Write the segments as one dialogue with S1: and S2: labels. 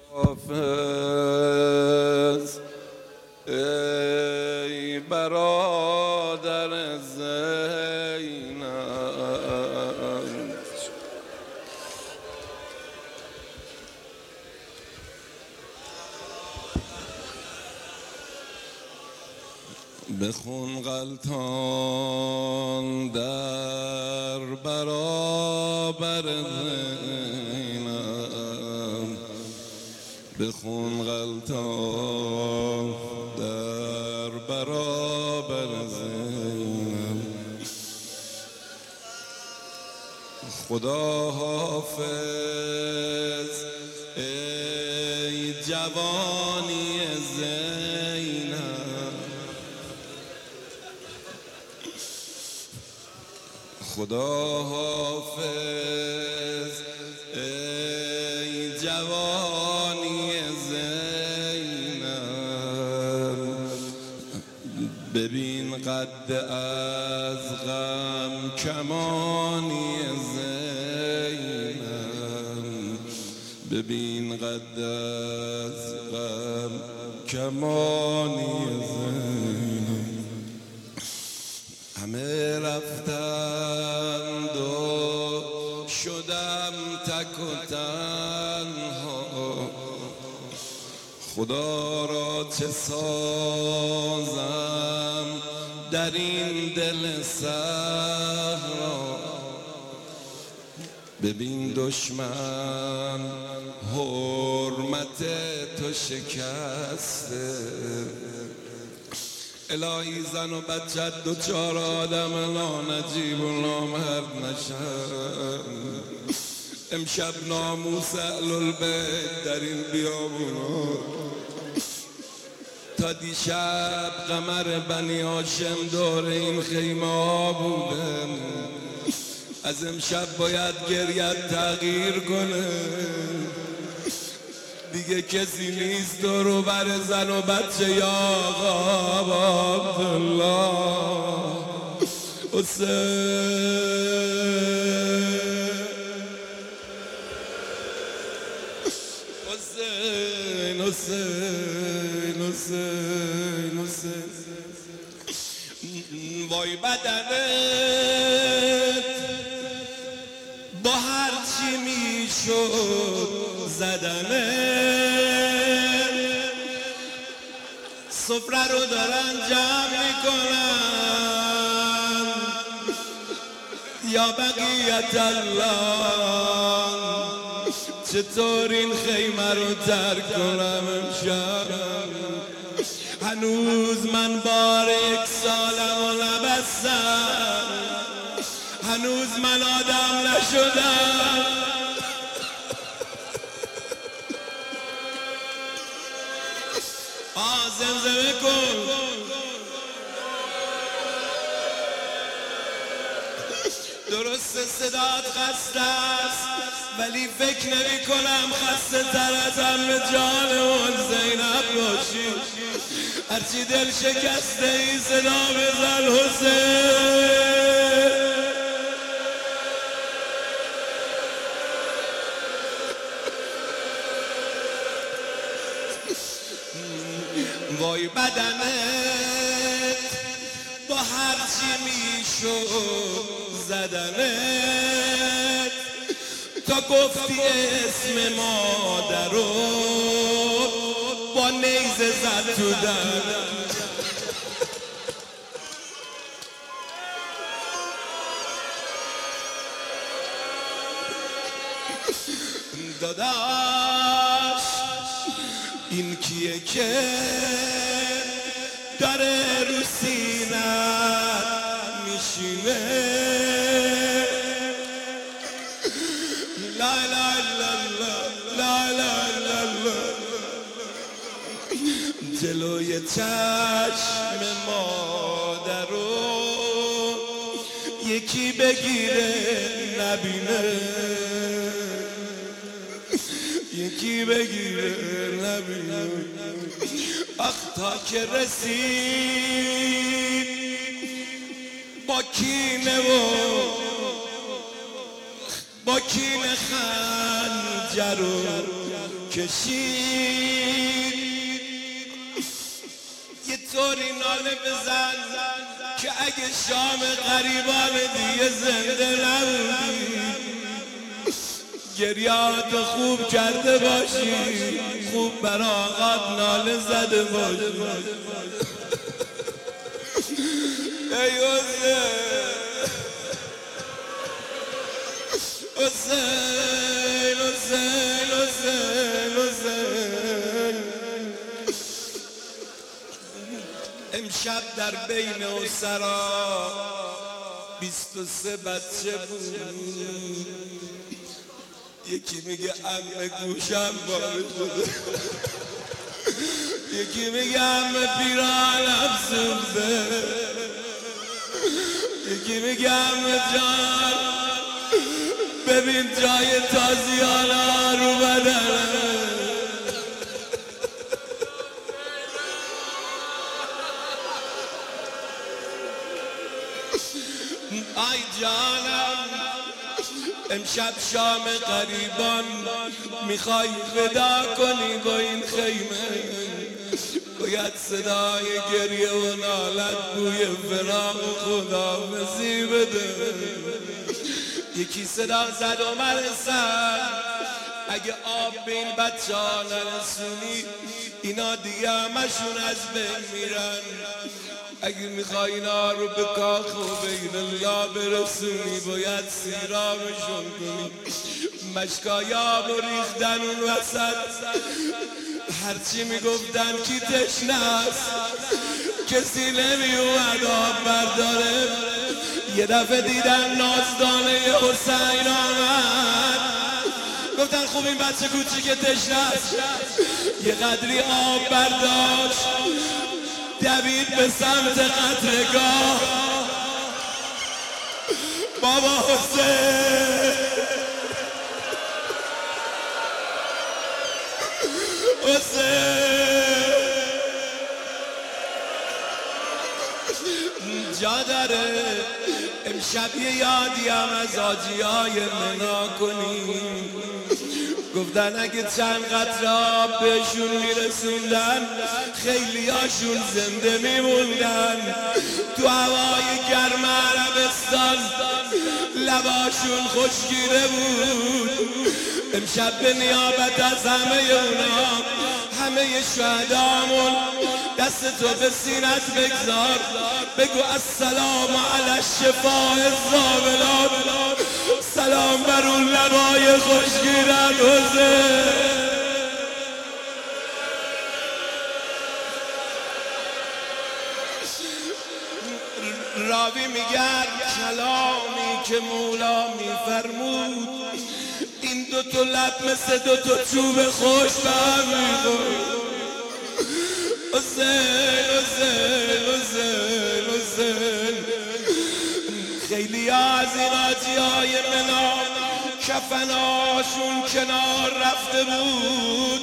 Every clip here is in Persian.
S1: حافظ ای برادر زینب، بخون غلطان در برابر زینب، بخون غلطان در برابر زینب. خدا حافظ ای جوانی زینب، خدا حافظ ای جوانی زینب. ببین قد از غم کمانی زینب، ببین قد از غم کمانی زینب. همه رفتند و شدم تک و تنها، خدا را چه سازم در این دل صحرا. ببین دشمن حرمت تو شکسته، الهی زن و بچت دوچار آدم نانجیب و نامرد نشن. امشب ناموس اهل البیت در این بیابونا، تا دیشب قمر بنی هاشم دور این خیمه ها بودن، از امشب باید گریت تغییر کنه. دیگه کسی نیست دور و بر زن و بچه یا آقا عبدالله حسین حسین حسین حسین. وای بدنت با هر چی میشد زدنت، سفره رو دارن جمع میکنن یا بقیت الله. چطور این خیمه رو ترک کنم امشب؟ هنوز من بار 1 سالم و نبستم، هنوز من آدم نشدم. زمزمه کن درست صدات خسته است، ولی فکر نمی کنم خسته تر از همه جانمون زینب باشی. هرچی دل شکسته ای صدا بزن حسین. وای بدنت با هر چی میشد زدنت، تا گفتی اسم مادرو با نیزه زد تو دهنت. داداش این کیه که داره رو سینت میشینه؟ لا لا لا لا لا لا لا. جلوی چشم مادرو یکی بگیره نبینه، یکی بگیره نبینه. وقتا که رسید با کینه و با کینه خند جرو کشید یه طوری ناله بزن که اگه شام غریبان دیگه زنده نبودی گریات خوب کرده باشی خوب برا آقات ناله زده باشی ای حسین حسین حسین حسین امشب در بین اسرا 23 بچه بود یکی میگه عمه گوشم باره شده یکی میگه عمه پیرانم سوزه یکی میگه عمه جان ببین جای تازیانا رو بدنه آی جانم امشب شام غریبان میخوای ودا کنی با این خیمه باید صدای گریه و نالت بوی فراق و خداحافظی بده یکی صدا زد اومد سر اگه آب به این بچه ها نرسونی اینا دیگه همشون از بین میرن اگه میخوای اینا رو به کاخ و بین الله برسونی باید سیرامشون کنی مشکای آب و ریختن اون وسط هرچی میگفتن کی تشنه است کسی نمیومد آب برداره یه دفعه دیدن نازدانه حسین آمد گفتن خوب این بچه کوچیک تشنه است یه قدری آب برداشت دوید به سمت قطرگاه بابا حسین حسین جا داره امشب یه یادی هم از آجیای منا کنیم گفتن اگه چند قطره آب بهشون میرسوندن خیلی هاشون زنده میموندن تو هوای گرم عربستان لباشون خشکیده بود امشب به نیابت از همه اونا همه شهدامون دست تو به سینت بگذار بگو السلام علی الشفاء الزابلات سلام بر اون لبای خوشگیرن حسین راوی میگن کلامی که مولا میفرمود این دوتا لب مثل دوتا چوب خوش به هم میخورد حسین حسین حسین حسین خیلی از این آجیای منا کفناشون کنار رفته بود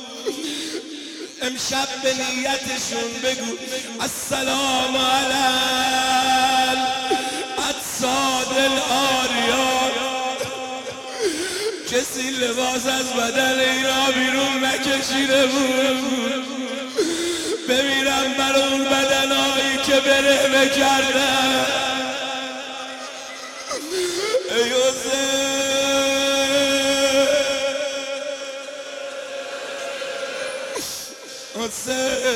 S1: امشب به نیتشون بگو السلام علی اجساد العاریات کسی لباس از بدن اینا بیرون نکشیده بود بمیرم بر اون بدنهایی که برهنه کردن ای حسین حسین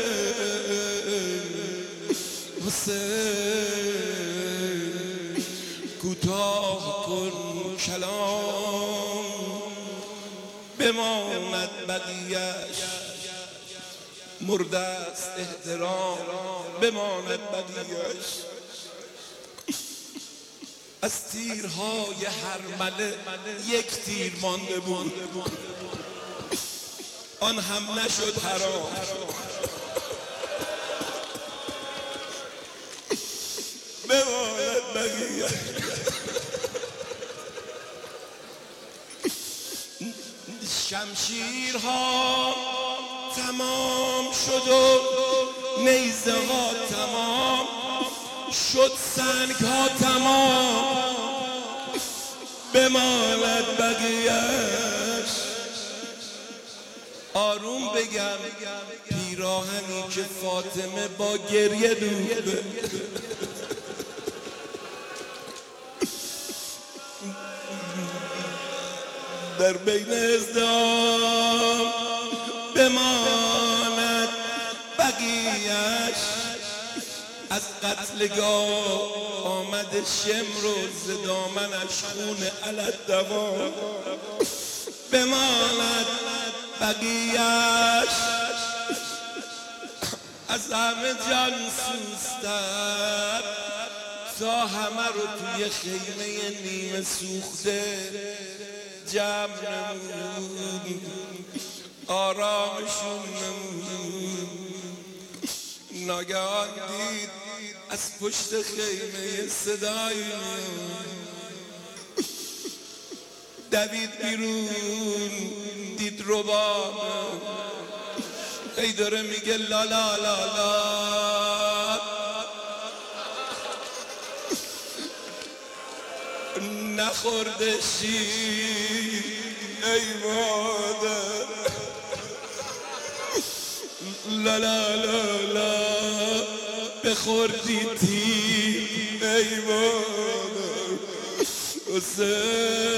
S1: حسین کوتاه کن کلام بماند بقیه‌اش مرده است احترام بماند بقیه‌اش از تیرهای هرمله یک تیر مانده بود آن هم نشد حرام بماند بقیه‌اش شمشیرها تمام شد و نیزه ها تمام شد سنگ ها تمام بماند بقیه آروم بگم پیراهنی که فاطمه با گریه دوخته در بین ازدهام بماند بقیه‌اش از قتلگاه آمده شمر و ز دامنش خون علت دوام بماند بقیه‌اش از همه جان سوزتر تا همه رو توی خیمه نیمه سوخته جمع نمود آرامشون نمود ناگهان دید از پشت خیمه صدایی میاد دوید بیرون دید رباب ای داره میگه لا لا لا لا نخورده شیر ای مادر لا لا لا لا بخوردی تیر ای مادر حسین